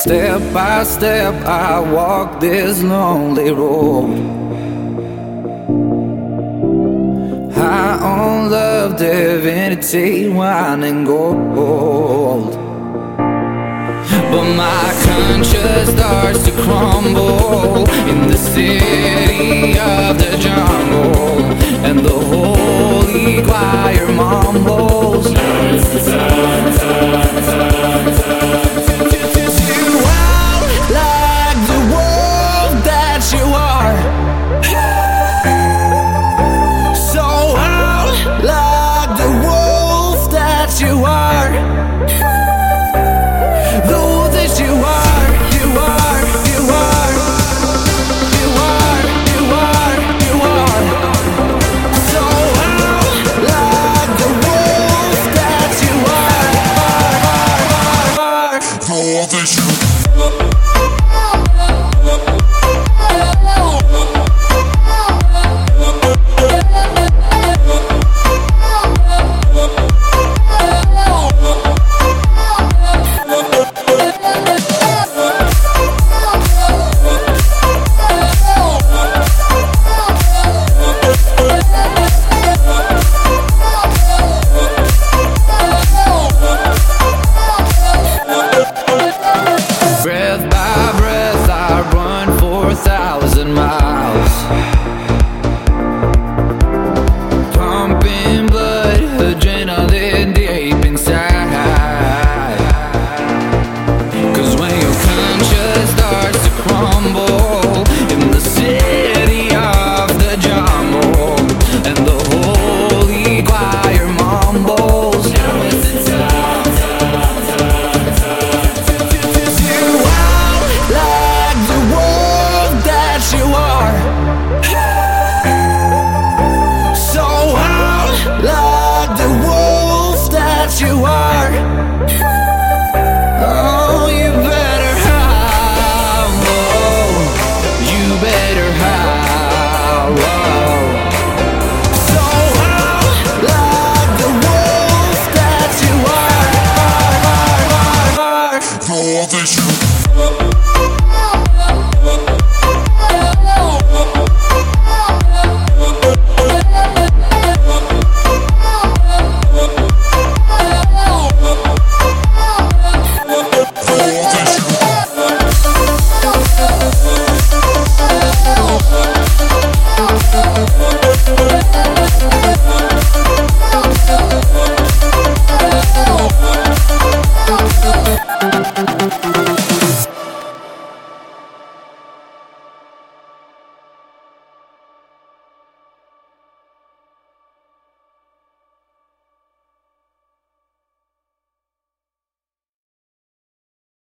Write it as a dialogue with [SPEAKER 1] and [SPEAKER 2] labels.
[SPEAKER 1] Step by step I walk this lonely road, high on love, divinity, wine and gold. But my conscience starts to crumble in the city of the jungle, and the holy choir mumbles. You are, though that you are, you are, you are, you are, you are, you are. So out like the wolf that you are, though that you